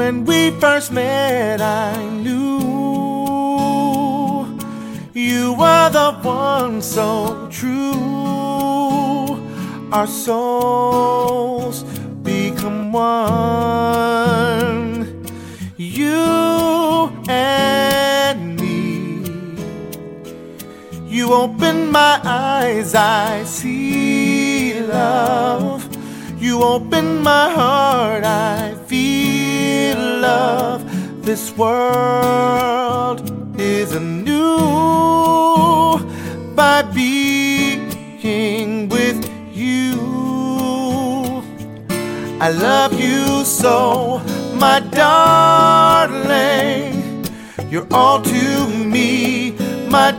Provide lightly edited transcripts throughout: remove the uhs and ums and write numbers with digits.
When we first met, I knew you were the one so true. Our souls become one, you and me. You open my eyes, I see love. You open my heart, I feel love. This world is anew by being with you. I love you so, my darling. You're all to me, my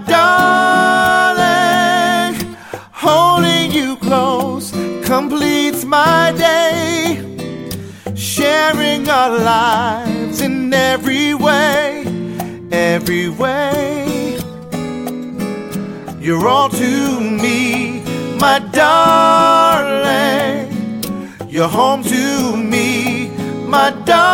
darling. Holding you close completes my day. Sharing our lives in every way, every way. You're all to me, my darling. You're home to me, my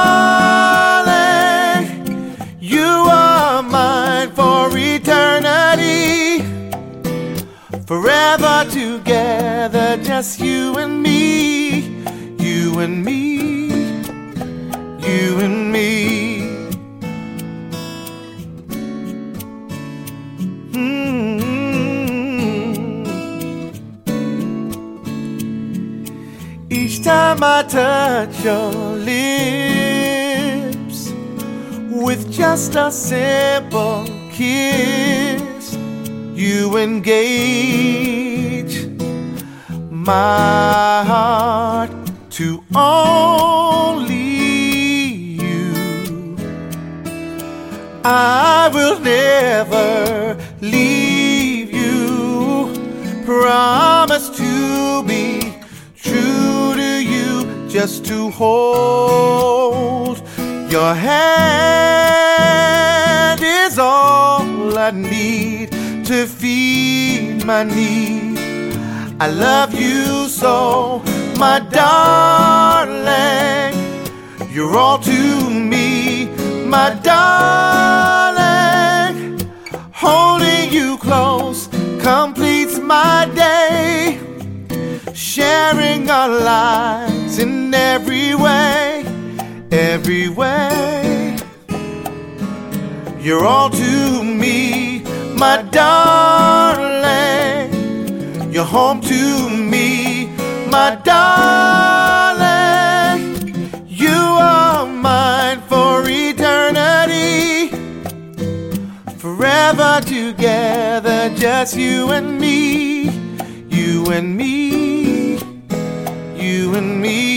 darling. You are mine for eternity. Forever together, just you and me, you and me, you and me. Each time I touch your lips with just a simple kiss, you engage my heart to only you. I will never leave you. Promise to be true to you, just to hold your hand is all I need to feed my need. I love you so, my darling. You're all to me, my darling. Holding you close completes my day. Sharing our lives in every way, every way. You're all to me, my darling. You're home to me, my darling. You are mine for eternity. Forever together, just you and me, you and me, you and me.